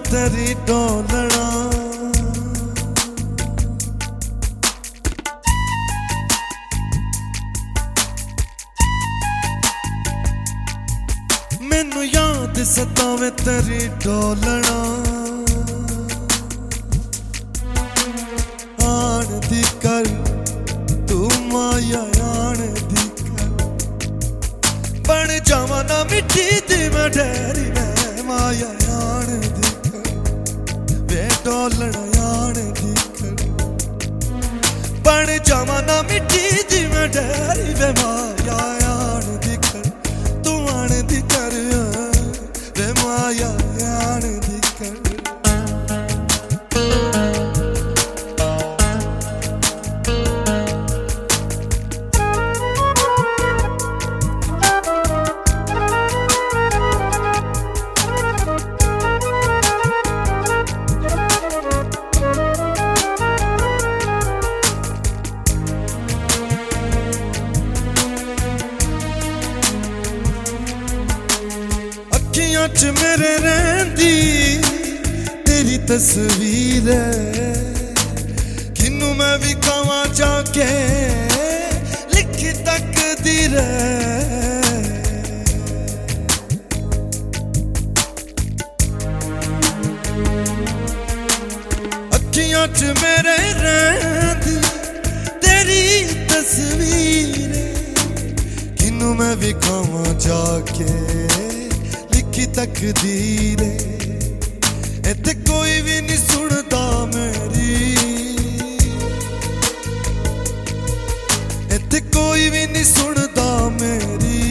तेरी डोलना मैनू याद सतावे तेरी डोलना आन दी कर तू माया आन दी कर बन जावा ना मिट्टी दी मैं ढेरी मैं माया आन दी कर वे डोलना आन दी कर बन जावा ना मिट्टी दी मैं ढेरी वे माया आन दी कर तू आन दी कर वे माया आन दी कर च मेरे रहंदी तेरी तस्वीर है किन्नू मैं भी कहां जाके लिखी तकदीर है अखियां च मेरे रहंदी तेरी तस्वीर है किन्नू मैं भी कहां जाके तकदीर इत्थे कोई भी नहीं सुनदा मेरी इत्थे कोई भी नहीं सुनदा मेरी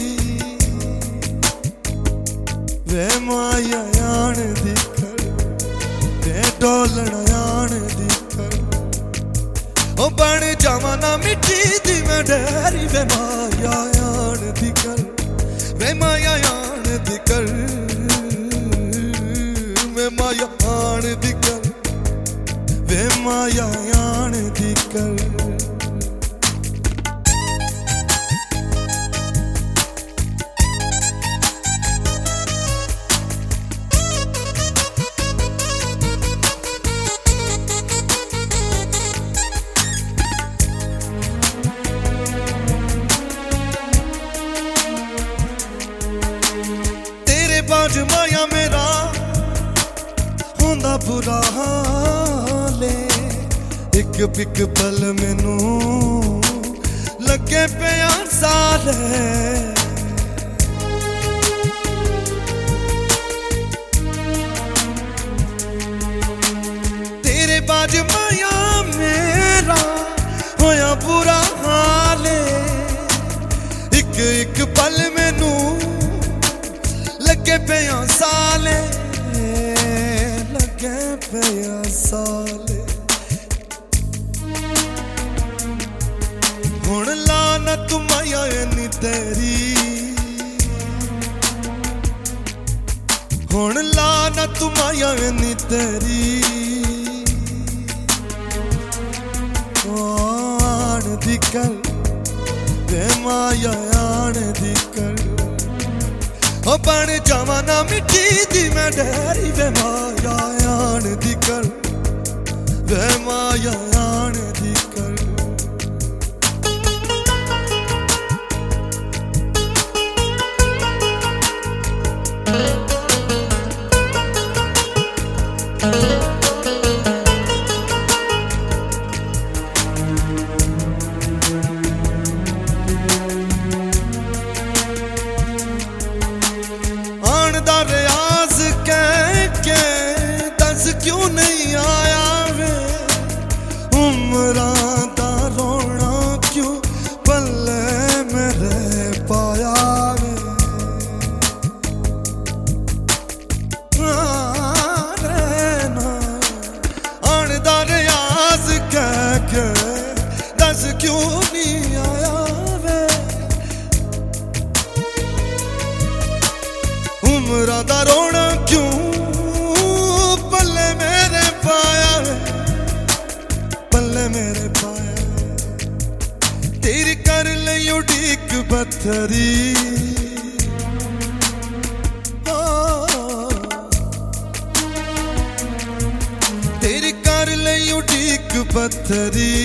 वे माया आन दी कर वे डोलना आन दी कर ओ बन जावा ना मिट्टी दी मैं ढेरी वे माया आन दी कर वे माया आन दी कर वे माया आन दी कर वे माया आन दी कर बाज माया मेरा होंदा बुरा हाल एक पिक पल मैनू लगे पिया साल तेरे बाज माया मेरा होया बुरा हाल एक पल मैनू लगे पिया साले लगे पिया साले हुण लानत माया नी तेरी हुण लानत माया नी तेरी आन दी कर वे माया आन दी कर ओ बन जावा ना मिट्टी दी मैं ढेरी वे माया आन दी कर वे माया आन दी कर रियाज कह के दस क्यों नहीं आया वे उम्रा दा रोना क्यों पल्ले मेरे पाया वे आन दा रियाज कह के दस क्यों नहीं आया वे उम्रा दा रोना क्यों पल्ले मेरे पाया पल्ले मेरे पाया तेरी कर लई उड़ीक बथरी उठीक पत्थरी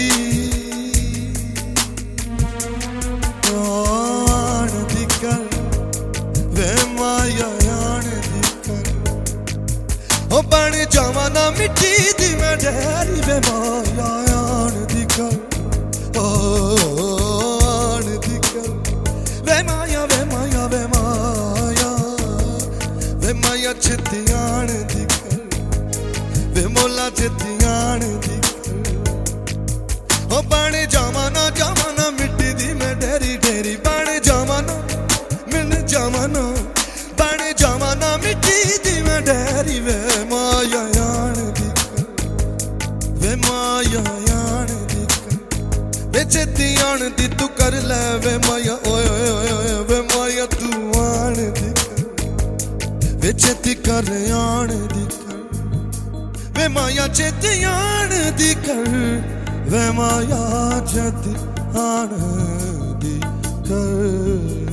आन दी कर वे माया आन दी कर ओ बन जावा ना मिट्टी दी मैं ढेरी वे माया आन दी कर ओ आन दी कर वे माया वे माया वे माया वे माया छेती आन दी कर वे मोला छेती आन दी कर ओ बन जावा ना मिट्टी दी मैं ढेरी ढेरी बन जावा ना मिल जावा ना बन जावा ना मिट्टी दी मैं ढेरी वे माया आन दी कर वे माया आन दी कर वे छेती आन दी तू कर ले वे माया ओए ओए ओए वे माया तू आन दी कर वे छेती कर आन दी कर वे माया छेती आन दी कर वे माया छेती आन दी कर